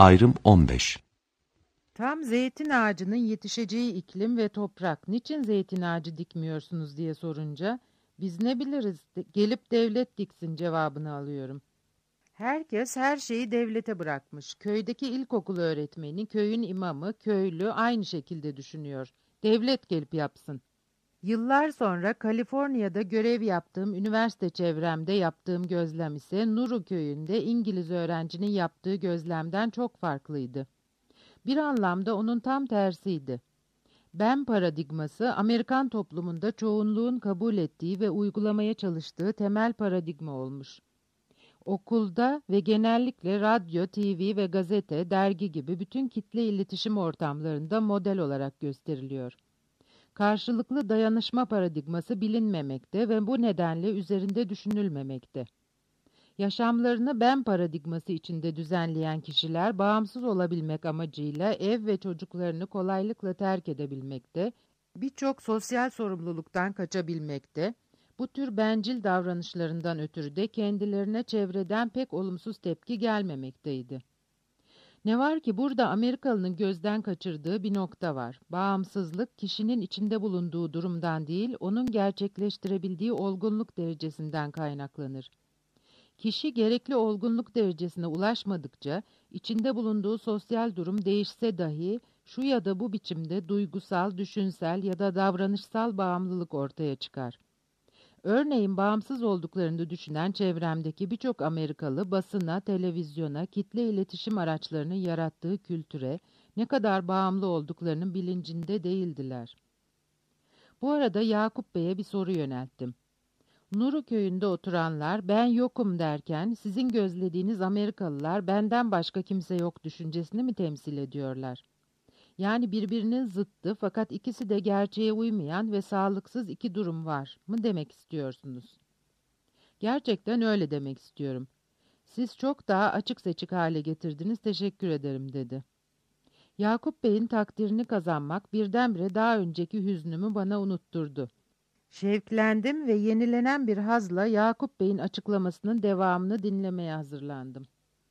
Ayrım 15. Tam zeytin ağacının yetişeceği iklim ve toprak, niçin zeytin ağacı dikmiyorsunuz diye sorunca, biz ne biliriz, gelip devlet diksin cevabını alıyorum. Herkes her şeyi devlete bırakmış. Köydeki ilkokul öğretmeni, köyün imamı, köylü aynı şekilde düşünüyor. Devlet gelip yapsın. Yıllar sonra Kaliforniya'da görev yaptığım üniversite çevremde yaptığım gözlem ise Nuru köyünde İngiliz öğrencinin yaptığı gözlemden çok farklıydı. Bir anlamda onun tam tersiydi. Ben paradigması, Amerikan toplumunda çoğunluğun kabul ettiği ve uygulamaya çalıştığı temel paradigma olmuş. Okulda ve genellikle radyo, TV ve gazete, dergi gibi bütün kitle iletişim ortamlarında model olarak gösteriliyor. Karşılıklı dayanışma paradigması bilinmemekte ve bu nedenle üzerinde düşünülmemekte. Yaşamlarını ben paradigması içinde düzenleyen kişiler bağımsız olabilmek amacıyla ev ve çocuklarını kolaylıkla terk edebilmekte, birçok sosyal sorumluluktan kaçabilmekte, bu tür bencil davranışlarından ötürü de kendilerine çevreden pek olumsuz tepki gelmemekteydi. Ne var ki burada Amerikalı'nın gözden kaçırdığı bir nokta var. Bağımsızlık kişinin içinde bulunduğu durumdan değil, onun gerçekleştirebildiği olgunluk derecesinden kaynaklanır. Kişi gerekli olgunluk derecesine ulaşmadıkça, içinde bulunduğu sosyal durum değişse dahi, şu ya da bu biçimde duygusal, düşünsel ya da davranışsal bağımlılık ortaya çıkar. Örneğin bağımsız olduklarını düşünen çevremdeki birçok Amerikalı basına, televizyona, kitle iletişim araçlarının yarattığı kültüre ne kadar bağımlı olduklarının bilincinde değildiler. Bu arada Yakup Bey'e bir soru yönelttim. Nuru köyünde oturanlar ben yokum derken sizin gözlediğiniz Amerikalılar benden başka kimse yok düşüncesini mi temsil ediyorlar? Yani birbirinin zıttı fakat ikisi de gerçeğe uymayan ve sağlıksız iki durum var mı demek istiyorsunuz? Gerçekten öyle demek istiyorum. Siz çok daha açık seçik hale getirdiniz, teşekkür ederim dedi. Yakup Bey'in takdirini kazanmak birdenbire daha önceki hüznümü bana unutturdu. Şevklendim ve yenilenen bir hazla Yakup Bey'in açıklamasının devamını dinlemeye hazırlandım.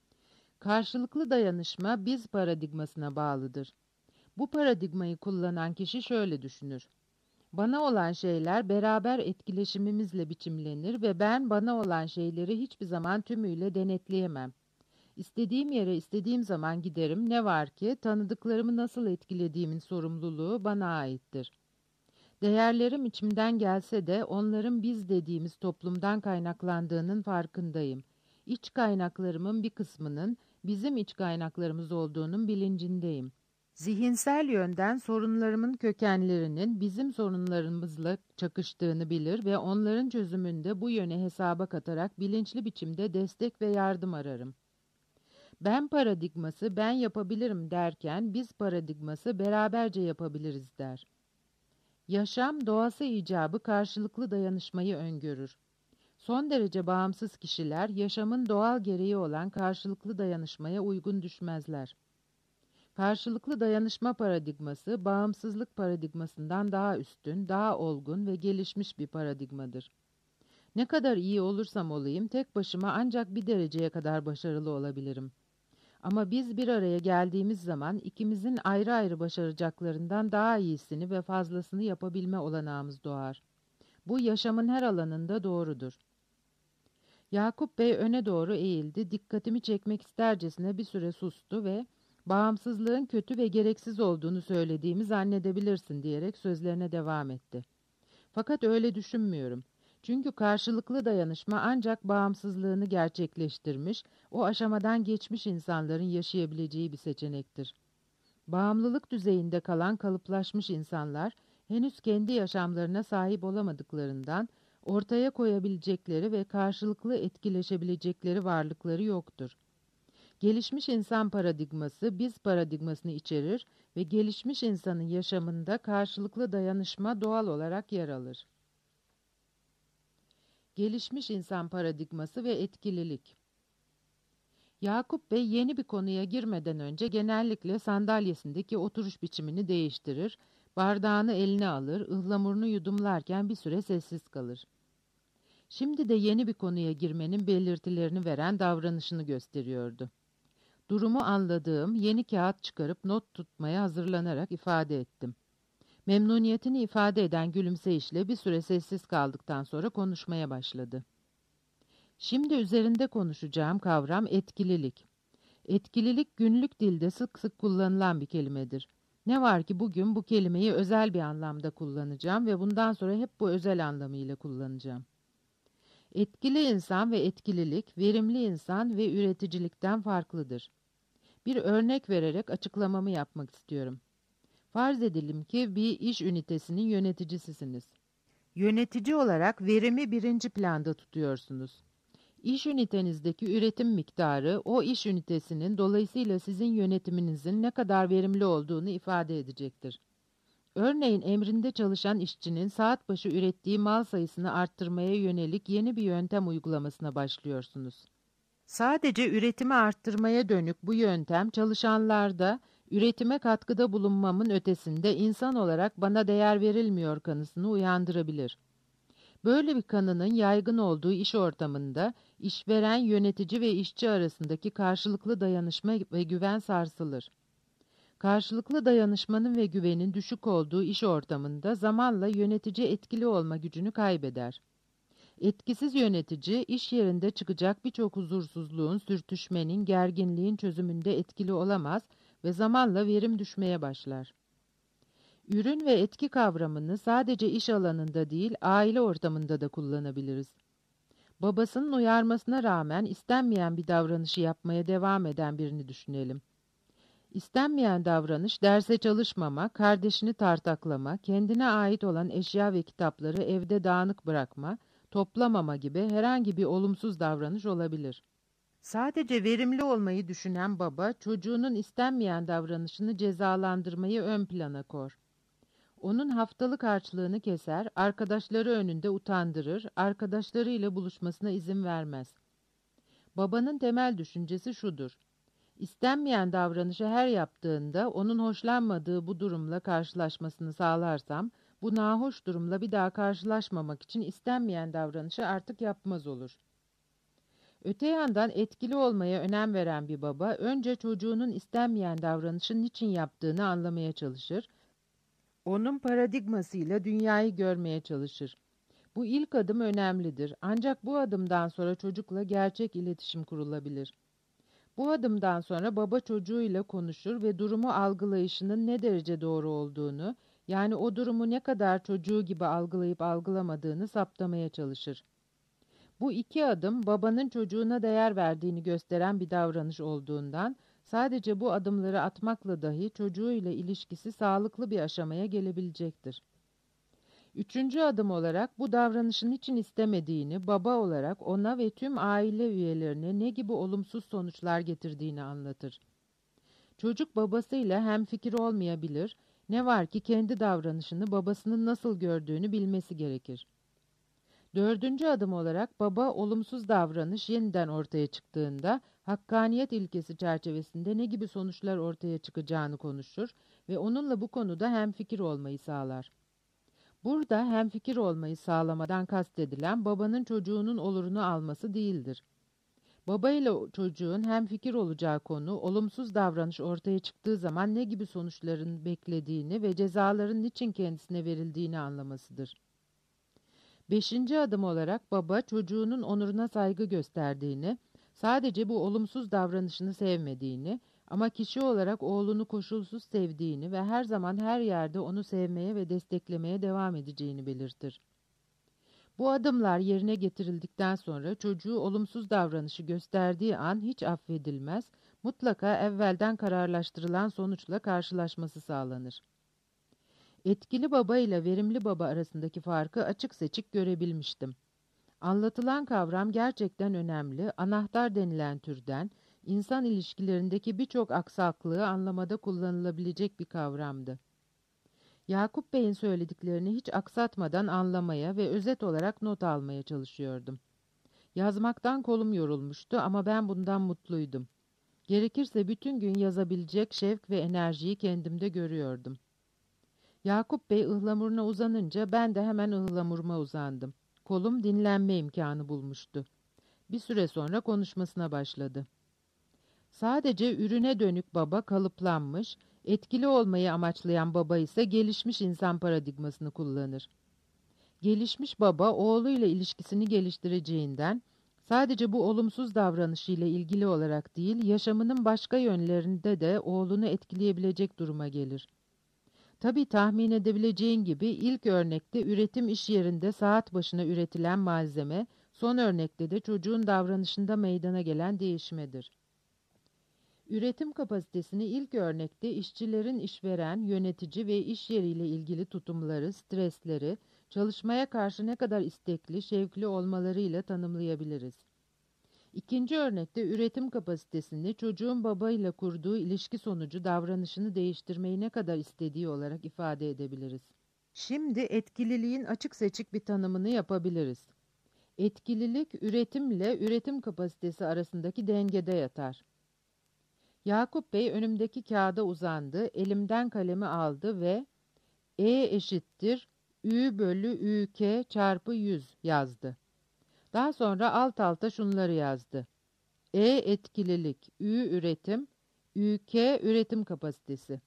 Karşılıklı dayanışma biz paradigmasına bağlıdır. Bu paradigmayı kullanan kişi şöyle düşünür. Bana olan şeyler beraber etkileşimimizle biçimlenir ve ben bana olan şeyleri hiçbir zaman tümüyle denetleyemem. İstediğim yere istediğim zaman giderim, ne var ki tanıdıklarımı nasıl etkilediğimin sorumluluğu bana aittir. Değerlerim içimden gelse de onların biz dediğimiz toplumdan kaynaklandığının farkındayım. İç kaynaklarımın bir kısmının bizim iç kaynaklarımız olduğunun bilincindeyim. Zihinsel yönden sorunlarımın kökenlerinin bizim sorunlarımızla çakıştığını bilir ve onların çözümünde bu yöne hesaba katarak bilinçli biçimde destek ve yardım ararım. Ben paradigması ben yapabilirim derken biz paradigması beraberce yapabiliriz der. Yaşam doğası icabı karşılıklı dayanışmayı öngörür. Son derece bağımsız kişiler yaşamın doğal gereği olan karşılıklı dayanışmaya uygun düşmezler. Karşılıklı dayanışma paradigması, bağımsızlık paradigmasından daha üstün, daha olgun ve gelişmiş bir paradigmadır. Ne kadar iyi olursam olayım, tek başıma ancak bir dereceye kadar başarılı olabilirim. Ama biz bir araya geldiğimiz zaman ikimizin ayrı ayrı başaracaklarından daha iyisini ve fazlasını yapabilme olanağımız doğar. Bu yaşamın her alanında doğrudur. Yakup Bey öne doğru eğildi, dikkatimi çekmek istercesine bir süre sustu ve bağımsızlığın kötü ve gereksiz olduğunu söylediğimi zannedebilirsin diyerek sözlerine devam etti. Fakat öyle düşünmüyorum. Çünkü karşılıklı dayanışma ancak bağımsızlığını gerçekleştirmiş, o aşamadan geçmiş insanların yaşayabileceği bir seçenektir. Bağımlılık düzeyinde kalan kalıplaşmış insanlar, henüz kendi yaşamlarına sahip olamadıklarından, ortaya koyabilecekleri ve karşılıklı etkileşebilecekleri varlıkları yoktur. Gelişmiş insan paradigması biz paradigmasını içerir ve gelişmiş insanın yaşamında karşılıklı dayanışma doğal olarak yer alır. Gelişmiş insan paradigması ve etkililik. Yakup Bey yeni bir konuya girmeden önce genellikle sandalyesindeki oturuş biçimini değiştirir, bardağını eline alır, ıhlamurunu yudumlarken bir süre sessiz kalır. Şimdi de yeni bir konuya girmenin belirtilerini veren davranışını gösteriyordu. Durumu anladığım yeni kağıt çıkarıp not tutmaya hazırlanarak ifade ettim. Memnuniyetini ifade eden gülümseyişle bir süre sessiz kaldıktan sonra konuşmaya başladı. Şimdi üzerinde konuşacağım kavram etkililik. Etkililik günlük dilde sık sık kullanılan bir kelimedir. Ne var ki bugün bu kelimeyi özel bir anlamda kullanacağım ve bundan sonra hep bu özel anlamıyla kullanacağım. Etkili insan ve etkililik, verimli insan ve üreticilikten farklıdır. Bir örnek vererek açıklamamı yapmak istiyorum. Farz edelim ki bir iş ünitesinin yöneticisisiniz. Yönetici olarak verimi birinci planda tutuyorsunuz. İş ünitenizdeki üretim miktarı, o iş ünitesinin dolayısıyla sizin yönetiminizin ne kadar verimli olduğunu ifade edecektir. Örneğin emrinde çalışan işçinin saat başı ürettiği mal sayısını arttırmaya yönelik yeni bir yöntem uygulamasına başlıyorsunuz. Sadece üretimi arttırmaya dönük bu yöntem çalışanlarda üretime katkıda bulunmamın ötesinde insan olarak bana değer verilmiyor kanısını uyandırabilir. Böyle bir kanının yaygın olduğu iş ortamında işveren, yönetici ve işçi arasındaki karşılıklı dayanışma ve güven sarsılır. Karşılıklı dayanışmanın ve güvenin düşük olduğu iş ortamında zamanla yönetici etkili olma gücünü kaybeder. Etkisiz yönetici, iş yerinde çıkacak birçok huzursuzluğun, sürtüşmenin, gerginliğin çözümünde etkili olamaz ve zamanla verim düşmeye başlar. Ürün ve etki kavramını sadece iş alanında değil, aile ortamında da kullanabiliriz. Babasının uyarmasına rağmen istenmeyen bir davranışı yapmaya devam eden birini düşünelim. İstenmeyen davranış, derse çalışmama, kardeşini tartaklama, kendine ait olan eşya ve kitapları evde dağınık bırakma, toplamama gibi herhangi bir olumsuz davranış olabilir. Sadece verimli olmayı düşünen baba, çocuğunun istenmeyen davranışını cezalandırmayı ön plana koyar. Onun haftalık harçlığını keser, arkadaşları önünde utandırır, arkadaşlarıyla buluşmasına izin vermez. Babanın temel düşüncesi şudur: İstenmeyen davranışı her yaptığında onun hoşlanmadığı bu durumla karşılaşmasını sağlarsam, bu nahoş durumla bir daha karşılaşmamak için istenmeyen davranışı artık yapmaz olur. Öte yandan etkili olmaya önem veren bir baba, önce çocuğunun istenmeyen davranışın niçin yaptığını anlamaya çalışır, onun paradigmasıyla dünyayı görmeye çalışır. Bu ilk adım önemlidir. Ancak bu adımdan sonra çocukla gerçek iletişim kurulabilir. Bu adımdan sonra baba çocuğuyla konuşur ve durumu algılayışının ne derece doğru olduğunu, yani o durumu ne kadar çocuğu gibi algılayıp algılamadığını saptamaya çalışır. Bu iki adım babanın çocuğuna değer verdiğini gösteren bir davranış olduğundan, sadece bu adımları atmakla dahi çocuğuyla ilişkisi sağlıklı bir aşamaya gelebilecektir. Üçüncü adım olarak bu davranışın için istemediğini, baba olarak ona ve tüm aile üyelerine ne gibi olumsuz sonuçlar getirdiğini anlatır. Çocuk babasıyla hemfikir olmayabilir, ne var ki kendi davranışını babasının nasıl gördüğünü bilmesi gerekir. Dördüncü adım olarak baba olumsuz davranış yeniden ortaya çıktığında hakkaniyet ilkesi çerçevesinde ne gibi sonuçlar ortaya çıkacağını konuşur ve onunla bu konuda hemfikir olmayı sağlar. Burada hemfikir olmayı sağlamadan kastedilen babanın çocuğunun olurunu alması değildir. Baba ile çocuğun hemfikir olacağı konu olumsuz davranış ortaya çıktığı zaman ne gibi sonuçların beklediğini ve cezaların niçin kendisine verildiğini anlamasıdır. Beşinci adım olarak baba çocuğunun onuruna saygı gösterdiğini, sadece bu olumsuz davranışını sevmediğini ama kişi olarak oğlunu koşulsuz sevdiğini ve her zaman her yerde onu sevmeye ve desteklemeye devam edeceğini belirtir. Bu adımlar yerine getirildikten sonra çocuğu olumsuz davranışı gösterdiği an hiç affedilmez, mutlaka evvelden kararlaştırılan sonuçla karşılaşması sağlanır. Etkili baba ile verimli baba arasındaki farkı açık seçik görebilmiştim. Anlatılan kavram gerçekten önemli, anahtar denilen türden, insan ilişkilerindeki birçok aksaklığı anlamada kullanılabilecek bir kavramdı. Yakup Bey'in söylediklerini hiç aksatmadan anlamaya ve özet olarak not almaya çalışıyordum. Yazmaktan kolum yorulmuştu ama ben bundan mutluydum. Gerekirse bütün gün yazabilecek şevk ve enerjiyi kendimde görüyordum. Yakup Bey ıhlamuruna uzanınca ben de hemen ıhlamuruma uzandım. Kolum dinlenme imkanı bulmuştu. Bir süre sonra konuşmasına başladı. Sadece ürüne dönük baba kalıplanmış, etkili olmayı amaçlayan baba ise gelişmiş insan paradigmasını kullanır. Gelişmiş baba oğluyla ilişkisini geliştireceğinden, sadece bu olumsuz davranışıyla ilgili olarak değil, yaşamının başka yönlerinde de oğlunu etkileyebilecek duruma gelir. Tabii tahmin edebileceğin gibi ilk örnekte üretim iş yerinde saat başına üretilen malzeme, son örnekte de çocuğun davranışında meydana gelen değişmedir. Üretim kapasitesini ilk örnekte işçilerin işveren, yönetici ve iş yeriyle ilgili tutumları, stresleri, çalışmaya karşı ne kadar istekli, şevkli olmalarıyla tanımlayabiliriz. İkinci örnekte üretim kapasitesini çocuğun babayla kurduğu ilişki sonucu davranışını değiştirmeyi ne kadar istediği olarak ifade edebiliriz. Şimdi etkililiğin açık seçik bir tanımını yapabiliriz. Etkililik, üretimle üretim kapasitesi arasındaki dengede yatar. Yakup Bey önümdeki kağıda uzandı, elimden kalemi aldı ve E eşittir Ü bölü ÜK çarpı 100 yazdı. Daha sonra alt alta şunları yazdı. E etkililik, Ü üretim, ÜK üretim kapasitesi.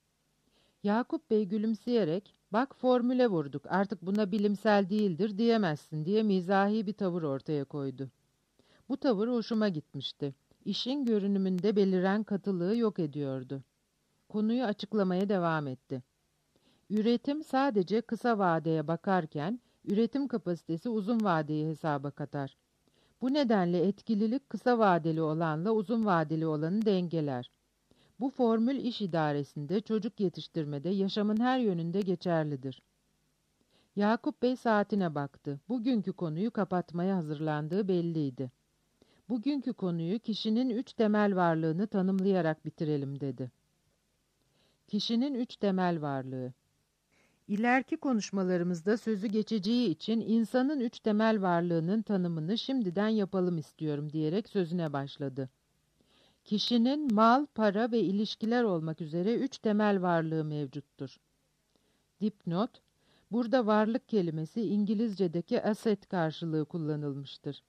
Yakup Bey gülümseyerek, bak formüle vurduk, artık buna bilimsel değildir diyemezsin diye mizahi bir tavır ortaya koydu. Bu tavır hoşuma gitmişti. İşin görünümünde beliren katılığı yok ediyordu. Konuyu açıklamaya devam etti. Üretim sadece kısa vadeye bakarken, üretim kapasitesi uzun vadeyi hesaba katar. Bu nedenle etkililik kısa vadeli olanla uzun vadeli olanı dengeler. Bu formül iş idaresinde, çocuk yetiştirmede, yaşamın her yönünde geçerlidir. Yakup Bey saatine baktı. Bugünkü konuyu kapatmaya hazırlandığı belliydi. Bugünkü konuyu kişinin 3 temel varlığını tanımlayarak bitirelim dedi. Kişinin 3 temel varlığı. İleriki konuşmalarımızda sözü geçeceği için insanın 3 temel varlığının tanımını şimdiden yapalım istiyorum diyerek sözüne başladı. Kişinin mal, para ve ilişkiler olmak üzere 3 temel varlığı mevcuttur. Dipnot, burada varlık kelimesi İngilizce'deki asset karşılığı kullanılmıştır.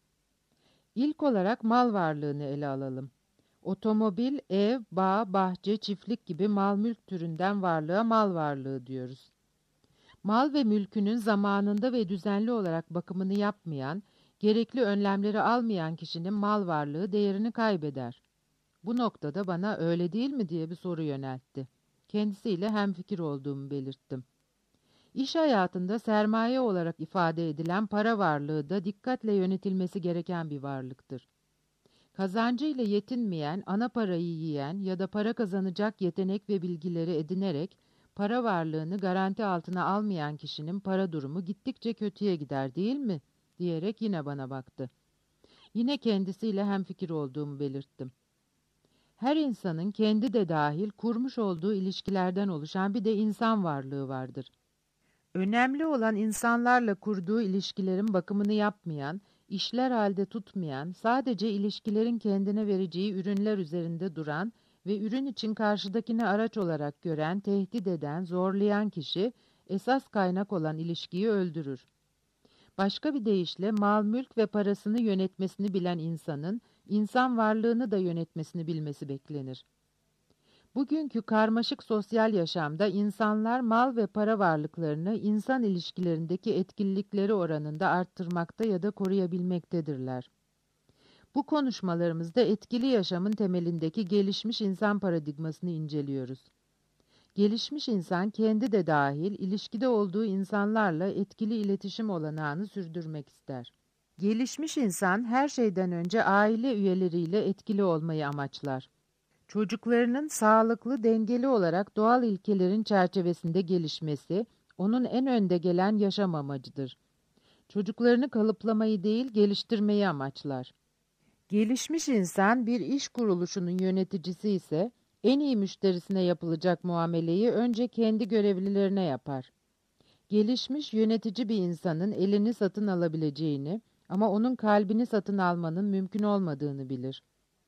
İlk olarak mal varlığını ele alalım. Otomobil, ev, bağ, bahçe, çiftlik gibi mal mülk türünden varlığa mal varlığı diyoruz. Mal ve mülkünün zamanında ve düzenli olarak bakımını yapmayan, gerekli önlemleri almayan kişinin mal varlığı değerini kaybeder. Bu noktada bana öyle değil mi diye bir soru yöneltti. Kendisiyle hemfikir olduğumu belirttim. İş hayatında sermaye olarak ifade edilen para varlığı da dikkatle yönetilmesi gereken bir varlıktır. Kazancıyla yetinmeyen, ana parayı yiyen ya da para kazanacak yetenek ve bilgileri edinerek para varlığını garanti altına almayan kişinin para durumu gittikçe kötüye gider değil mi? Diyerek yine bana baktı. Yine kendisiyle hemfikir olduğumu belirttim. Her insanın kendi de dahil kurmuş olduğu ilişkilerden oluşan bir de insan varlığı vardır. Önemli olan insanlarla kurduğu ilişkilerin bakımını yapmayan, işler halde tutmayan, sadece ilişkilerin kendine vereceği ürünler üzerinde duran ve ürün için karşıdakini araç olarak gören, tehdit eden, zorlayan kişi, esas kaynak olan ilişkiyi öldürür. Başka bir deyişle mal, mülk ve parasını yönetmesini bilen insanın, insan varlığını da yönetmesini bilmesi beklenir. Bugünkü karmaşık sosyal yaşamda insanlar mal ve para varlıklarını insan ilişkilerindeki etkililikleri oranında arttırmakta ya da koruyabilmektedirler. Bu konuşmalarımızda etkili yaşamın temelindeki gelişmiş insan paradigmasını inceliyoruz. Gelişmiş insan kendi de dahil ilişkide olduğu insanlarla etkili iletişim olanağını sürdürmek ister. Gelişmiş insan her şeyden önce aile üyeleriyle etkili olmayı amaçlar. Çocuklarının sağlıklı, dengeli olarak doğal ilkelerin çerçevesinde gelişmesi, onun en önde gelen yaşam amacıdır. Çocuklarını kalıplamayı değil, geliştirmeyi amaçlar. Gelişmiş insan bir iş kuruluşunun yöneticisi ise, en iyi müşterisine yapılacak muameleyi önce kendi görevlilerine yapar. Gelişmiş yönetici bir insanın elini satın alabileceğini ama onun kalbini satın almanın mümkün olmadığını bilir.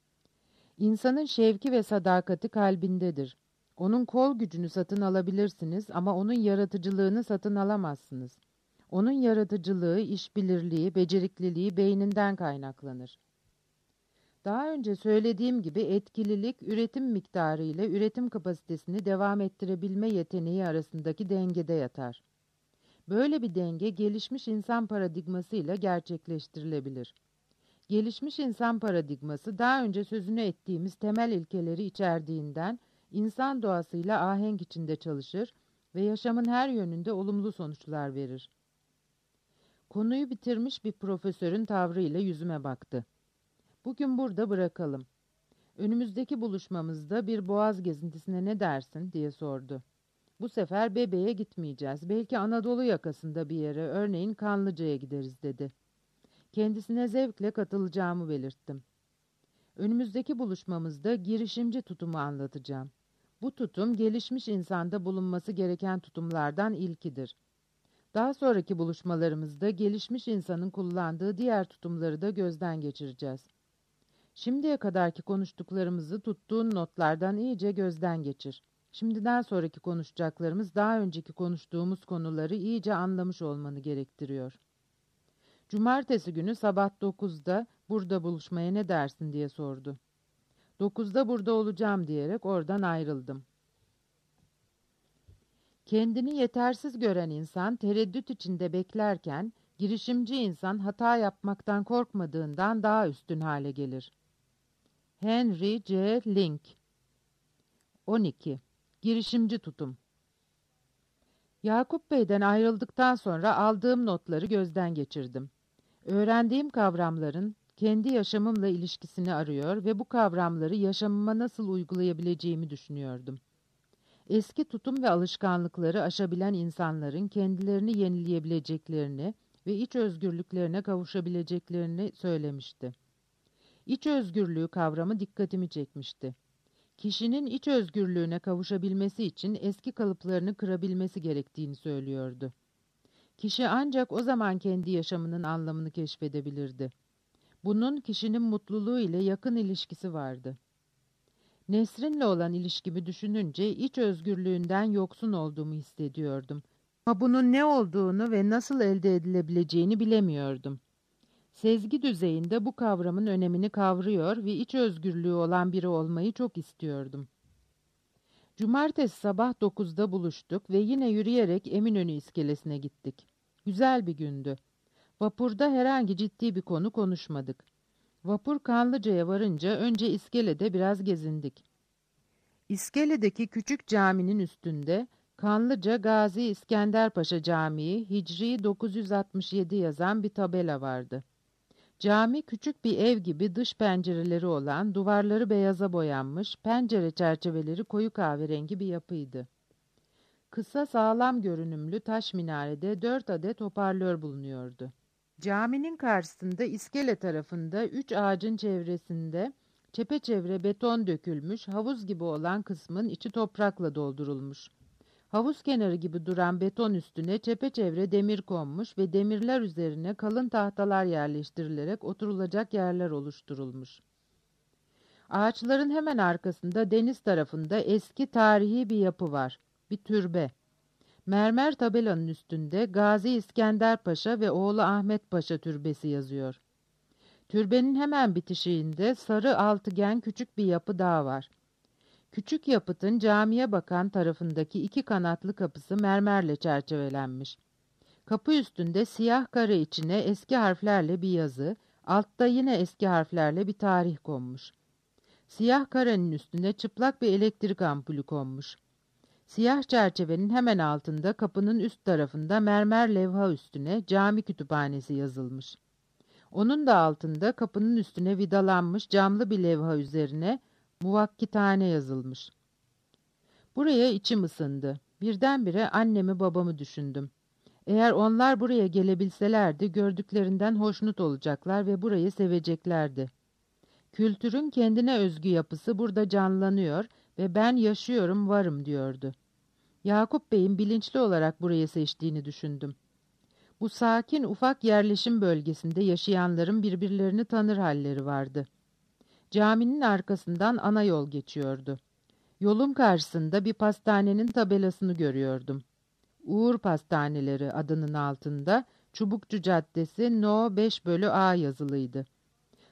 İnsanın şevki ve sadakati kalbindedir. Onun kol gücünü satın alabilirsiniz ama onun yaratıcılığını satın alamazsınız. Onun yaratıcılığı, işbirliği, becerikliliği beyninden kaynaklanır. Daha önce söylediğim gibi etkililik, üretim miktarı ile üretim kapasitesini devam ettirebilme yeteneği arasındaki dengede yatar. Böyle bir denge gelişmiş insan paradigmasıyla gerçekleştirilebilir. Gelişmiş insan paradigması daha önce sözünü ettiğimiz temel ilkeleri içerdiğinden insan doğasıyla ahenk içinde çalışır ve yaşamın her yönünde olumlu sonuçlar verir. Konuyu bitirmiş bir profesörün tavrıyla yüzüme baktı. Bugün burada bırakalım. Önümüzdeki buluşmamızda bir boğaz gezintisine ne dersin diye sordu. Bu sefer Bebe'ye gitmeyeceğiz. Belki Anadolu yakasında bir yere, örneğin Kanlıca'ya gideriz dedi. Kendisine zevkle katılacağımı belirttim. Önümüzdeki buluşmamızda girişimci tutumu anlatacağım. Bu tutum gelişmiş insanda bulunması gereken tutumlardan ilkidir. Daha sonraki buluşmalarımızda gelişmiş insanın kullandığı diğer tutumları da gözden geçireceğiz. Şimdiye kadarki konuştuklarımızı tuttuğun notlardan iyice gözden geçir. Şimdiden sonraki konuşacaklarımız daha önceki konuştuğumuz konuları iyice anlamış olmanı gerektiriyor. Cumartesi günü sabah 9'da burada buluşmaya ne dersin diye sordu. 9'da burada olacağım diyerek oradan ayrıldım. Kendini yetersiz gören insan tereddüt içinde beklerken, girişimci insan hata yapmaktan korkmadığından daha üstün hale gelir. Henry C. Link 12. Girişimci tutum. Yakup Bey'den ayrıldıktan sonra aldığım notları gözden geçirdim. Öğrendiğim kavramların kendi yaşamımla ilişkisini arıyor ve bu kavramları yaşamıma nasıl uygulayabileceğimi düşünüyordum. Eski tutum ve alışkanlıkları aşabilen insanların kendilerini yenileyebileceklerini ve iç özgürlüklerine kavuşabileceklerini söylemişti. İç özgürlüğü kavramı dikkatimi çekmişti. Kişinin iç özgürlüğüne kavuşabilmesi için eski kalıplarını kırabilmesi gerektiğini söylüyordu. Kişi ancak o zaman kendi yaşamının anlamını keşfedebilirdi. Bunun kişinin mutluluğu ile yakın ilişkisi vardı. Nesrin'le olan ilişkimi düşününce iç özgürlüğünden yoksun olduğumu hissediyordum. Ama bunun ne olduğunu ve nasıl elde edilebileceğini bilemiyordum. Sezgi düzeyinde bu kavramın önemini kavruyor ve iç özgürlüğü olan biri olmayı çok istiyordum. Cumartesi sabah 9'da buluştuk ve yine yürüyerek Eminönü iskelesine gittik. Güzel bir gündü. Vapurda herhangi ciddi bir konu konuşmadık. Vapur Kanlıca'ya varınca önce iskelede biraz gezindik. İskeledeki küçük caminin üstünde Kanlıca Gazi İskender Paşa Camii Hicri 967 yazan bir tabela vardı. Cami küçük bir ev gibi dış pencereleri olan, duvarları beyaza boyanmış, pencere çerçeveleri koyu kahverengi bir yapıydı. Kısa sağlam görünümlü taş minarede 4 adet hoparlör bulunuyordu. Caminin karşısında iskele tarafında 3 ağacın çevresinde çepeçevre beton dökülmüş, havuz gibi olan kısmın içi toprakla doldurulmuş. Havuz kenarı gibi duran beton üstüne çepeçevre demir konmuş ve demirler üzerine kalın tahtalar yerleştirilerek oturulacak yerler oluşturulmuş. Ağaçların hemen arkasında deniz tarafında eski tarihi bir yapı var, bir türbe. Mermer tabelanın üstünde Gazi İskender Paşa ve oğlu Ahmet Paşa türbesi yazıyor. Türbenin hemen bitişiğinde sarı altıgen küçük bir yapı daha var. Küçük yapıtın camiye bakan tarafındaki 2 kanatlı kapısı mermerle çerçevelenmiş. Kapı üstünde siyah kare içine eski harflerle bir yazı, altta yine eski harflerle bir tarih konmuş. Siyah karenin üstüne çıplak bir elektrik ampulü konmuş. Siyah çerçevenin hemen altında kapının üst tarafında mermer levha üstüne cami kütüphanesi yazılmış. Onun da altında kapının üstüne vidalanmış camlı bir levha üzerine muvakkitane yazılmış. Buraya içim ısındı. Birdenbire annemi babamı düşündüm. Eğer onlar buraya gelebilselerdi gördüklerinden hoşnut olacaklar ve burayı seveceklerdi. Kültürün kendine özgü yapısı burada canlanıyor ve ben yaşıyorum varım diyordu. Yakup Bey'in bilinçli olarak burayı seçtiğini düşündüm. Bu sakin ufak yerleşim bölgesinde yaşayanların birbirlerini tanır halleri vardı. Caminin arkasından ana yol geçiyordu. Yolun karşısında bir pastanenin tabelasını görüyordum. Uğur Pastaneleri adının altında Çubukçu Caddesi No 5/A yazılıydı.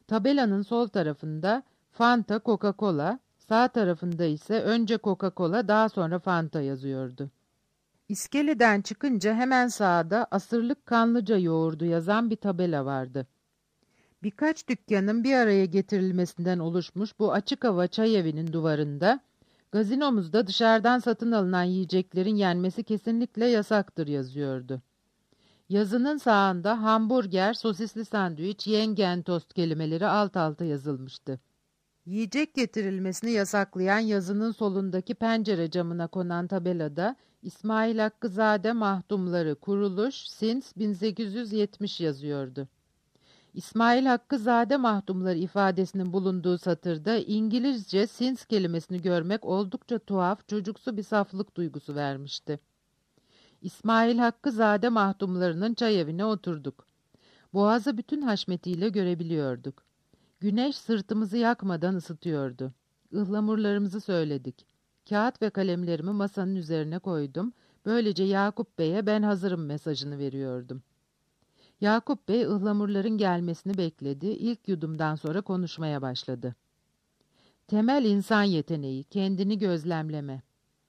Tabelanın sol tarafında Fanta Coca-Cola, sağ tarafında ise önce Coca-Cola daha sonra Fanta yazıyordu. İskeleden çıkınca hemen sağda asırlık Kanlıca yoğurdu yazan bir tabela vardı. Birkaç dükkanın bir araya getirilmesinden oluşmuş bu açık hava çay evinin duvarında, gazinomuzda dışarıdan satın alınan yiyeceklerin yenmesi kesinlikle yasaktır yazıyordu. Yazının sağında hamburger, sosisli sandviç, yengen tost kelimeleri alt alta yazılmıştı. Yiyecek getirilmesini yasaklayan yazının solundaki pencere camına konan tabelada İsmail Hakkızade Mahdumları Kuruluş Sins 1870 yazıyordu. İsmail Hakkızade Mahdumları ifadesinin bulunduğu satırda İngilizce Sins kelimesini görmek oldukça tuhaf, çocuksu bir saflık duygusu vermişti. İsmail Hakkızade Mahdumlarının çay evine oturduk. Boğazı bütün haşmetiyle görebiliyorduk. Güneş sırtımızı yakmadan ısıtıyordu. Ihlamurlarımızı söyledik. Kağıt ve kalemlerimi masanın üzerine koydum. Böylece Yakup Bey'e ben hazırım mesajını veriyordum. Yakup Bey ıhlamurların gelmesini bekledi. İlk yudumdan sonra konuşmaya başladı. Temel insan yeteneği, kendini gözlemleme.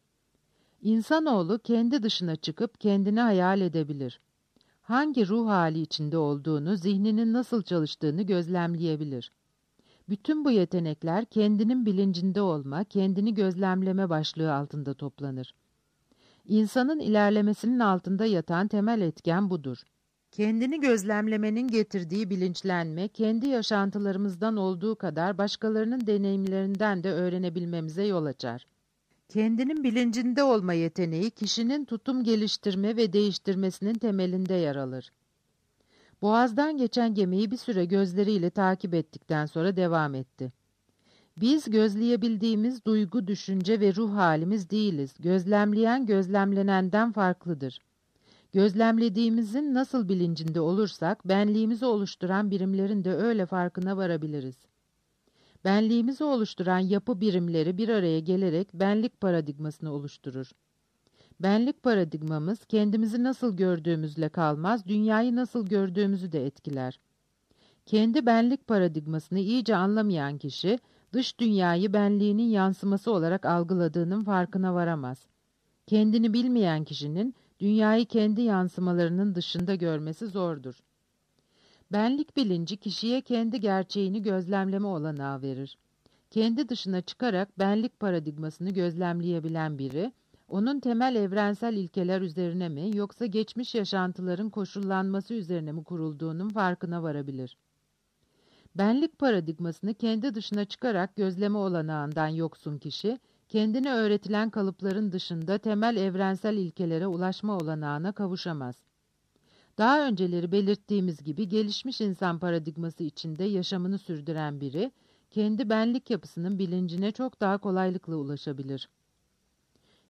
İnsanoğlu kendi dışına çıkıp kendini hayal edebilir. Hangi ruh hali içinde olduğunu, zihninin nasıl çalıştığını gözlemleyebilir. Bütün bu yetenekler kendinin bilincinde olma, kendini gözlemleme başlığı altında toplanır. İnsanın ilerlemesinin altında yatan temel etken budur. Kendini gözlemlemenin getirdiği bilinçlenme, kendi yaşantılarımızdan olduğu kadar başkalarının deneyimlerinden de öğrenebilmemize yol açar. Kendinin bilincinde olma yeteneği, kişinin tutum geliştirme ve değiştirmesinin temelinde yer alır. Boğazdan geçen gemiyi bir süre gözleriyle takip ettikten sonra devam etti. Biz gözleyebildiğimiz duygu, düşünce ve ruh halimiz değiliz. Gözlemleyen gözlemlenenden farklıdır. Gözlemlediğimizin nasıl bilincinde olursak, benliğimizi oluşturan birimlerin de öyle farkına varabiliriz. Benliğimizi oluşturan yapı birimleri bir araya gelerek benlik paradigmasını oluşturur. Benlik paradigmamız kendimizi nasıl gördüğümüzle kalmaz, dünyayı nasıl gördüğümüzü de etkiler. Kendi benlik paradigmasını iyice anlamayan kişi, dış dünyayı benliğinin yansıması olarak algıladığının farkına varamaz. Kendini bilmeyen kişinin, dünyayı kendi yansımalarının dışında görmesi zordur. Benlik bilinci kişiye kendi gerçeğini gözlemleme olanağı verir. Kendi dışına çıkarak benlik paradigmasını gözlemleyebilen biri, onun temel evrensel ilkeler üzerine mi yoksa geçmiş yaşantıların koşullanması üzerine mi kurulduğunun farkına varabilir. Benlik paradigmasını kendi dışına çıkarak gözleme olanağından yoksun kişi, kendine öğretilen kalıpların dışında temel evrensel ilkelere ulaşma olanağına kavuşamaz. Daha önceleri belirttiğimiz gibi gelişmiş insan paradigması içinde yaşamını sürdüren biri, kendi benlik yapısının bilincine çok daha kolaylıkla ulaşabilir.